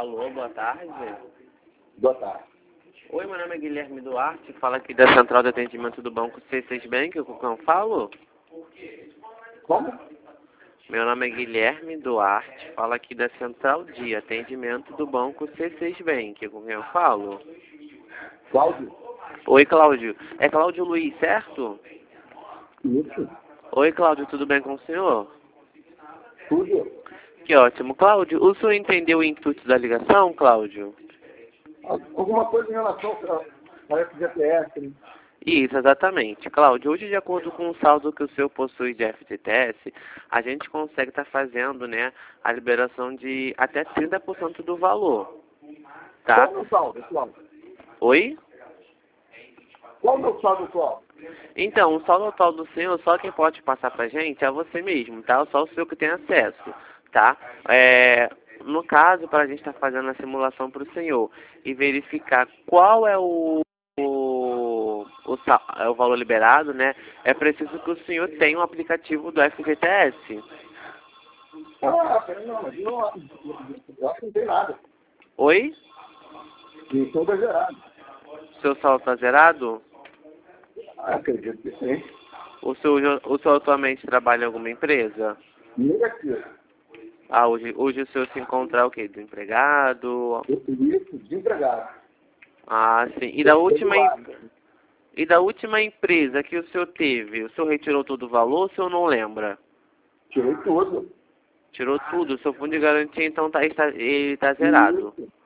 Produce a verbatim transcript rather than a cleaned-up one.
Alô, boa tarde. Boa tarde. Oi, meu nome é Guilherme Duarte, fala aqui da Central de Atendimento do Banco C seis Bank, com quem eu falo? Como? Meu nome é Guilherme Duarte, fala aqui da Central de Atendimento do Banco C seis Bank, com quem eu falo? Cláudio? Oi, Cláudio. É Cláudio Luiz, certo? Isso. Oi, Cláudio, tudo bem com o senhor? Tudo. Que ótimo. Cláudio, o senhor entendeu o intuito da ligação, Cláudio? Alguma coisa em relação ao F G T S, né? Isso, exatamente. Cláudio, hoje, de acordo com o saldo que o senhor possui de F G T S, a gente consegue estar fazendo, né, a liberação de até trinta por cento do valor, tá? Qual o meu saldo atual? Oi? Qual o meu saldo atual? Então, o saldo atual do senhor, só quem pode passar pra gente é você mesmo, tá? Só o senhor que tem acesso, tá? É, no caso, para a gente estar fazendo a simulação para o senhor e verificar qual é o, o, o, sal- é o valor liberado, né? É preciso que o senhor tenha um aplicativo do F G T S. Ah, pera, não, mas não, eu acho que não tem nada. Oi? E tudo é zerado. Seu saldo está zerado? Ah, acredito que sim. O senhor, o senhor atualmente trabalha em alguma empresa? Negativo. Ah, hoje, hoje o senhor se encontra o quê? Desempregado? Isso, desempregado. Ah, sim. E da última, em- Celular. e da última empresa que o senhor teve, o senhor retirou todo o valor, o senhor não lembra? Tirei tudo. Tirou tudo, o seu fundo de garantia então tá, está, ele está zerado. Isso.